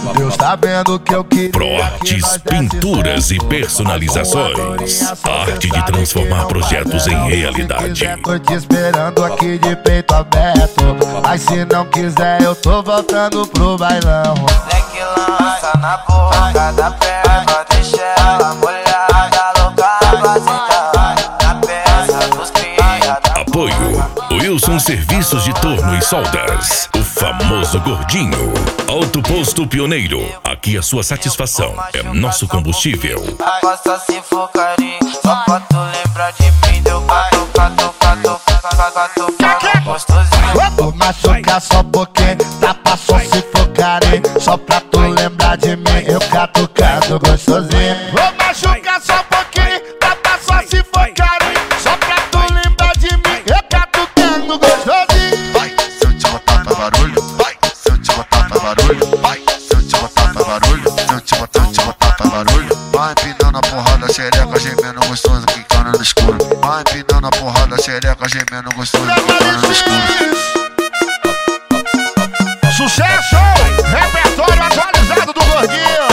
Deus tá vendo que eu queria. ProArtes Pinturas e Personalizações. A arte de transformar projetos em realidade. Tô te esperando aqui de peito aberto, mas se não quiser eu tô voltando pro bailão. Leque lança na boca da perna, deixa ela molhada, louca, vazita na peça dos criados. Apoio Wilson Serviços de Torno e Soldas. O famoso gordinho. Alto Posto Pioneiro. Aqui a sua satisfação é nosso combustível. Possa se focar só pra tu lembrar de mim. Deu gato, gostosinho. Vou machucar só porque tapa só se focarem. Só pra tu lembrar de mim, eu catucando gostosinho. Vou machucar só porque tapa só se focarem. Só pra tu lembrar de mim, eu catucando gostosinho. Vai, se eu te botar pra barulho. Vai, se eu te botar pra barulho. Vai, se eu te botar pra barulho. Se eu te botar pra barulho. Vai empinando a porrada, xereca, gemendo gostoso, quicando no escuro. Vai empinando a porrada, xereca, gemendo gostoso, quicando no escuro. Sucesso! Repertório atualizado do Gordinho.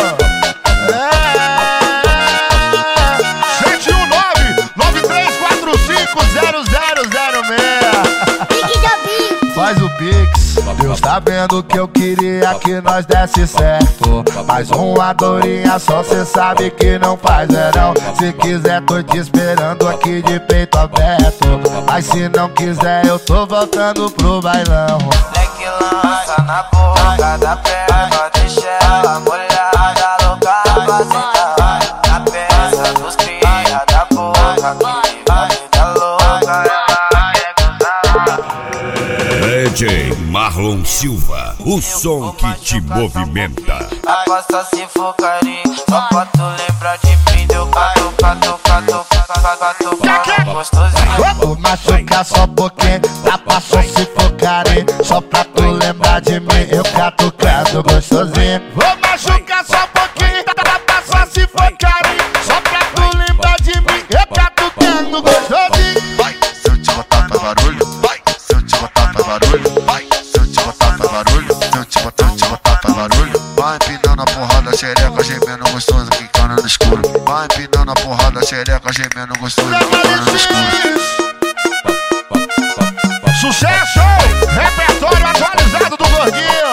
719-9345-0006. Faz o Pix. Deus tá vendo que eu queria que nós desse certo, mas uma dorinha só cê sabe que não faz verão. Se quiser tô te esperando aqui de peito aberto, mas se não quiser eu tô voltando pro bailão. Leque lança na boca da perna, deixa ela molhada, louca, vazita na peça dos cria da boca. Que vida louca, ela quer gozar. DJ Marlon Silva, o som que te movimenta. Possa se focar só pra tu lembrar de mim. Deu gato, gostosinho. Vou machucar só porque tapa só se focarem. Só pra tu lembrar de mim, eu catucando gostosinho. Vou machucar só porque tapa só se focarem. Só pra tu lembrar de mim, eu catucando gostosinho. Vai, se eu te botar pra barulho. Vai, se eu te botar pra barulho. Vai, se eu te botar pra barulho. Se eu te botar pra barulho. Vai empinando a porrada, xereca, gemendo gostoso, quicando no escuro. Vai empinando a porrada, xereca, gemendo gostoso, quicando no escuro. Sucesso! Repertório atualizado do Gordinho.